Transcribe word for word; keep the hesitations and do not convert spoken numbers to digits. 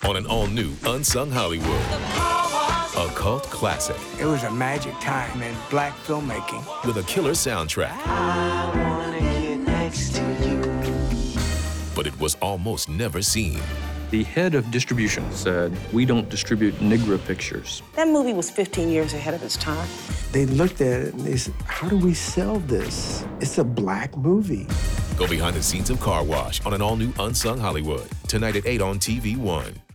on an all-new Unsung Hollywood. A cult classic. It was a magic time in black filmmaking. With a killer soundtrack. I wanna get next to you. But it was almost never seen. The head of distribution said, "We don't distribute Negro pictures." That movie was fifteen years ahead of its time. They looked at it and they said, how do we sell this? It's a black movie. Go behind the scenes of Car Wash on an all-new Unsung Hollywood. Tonight at eight on T V One.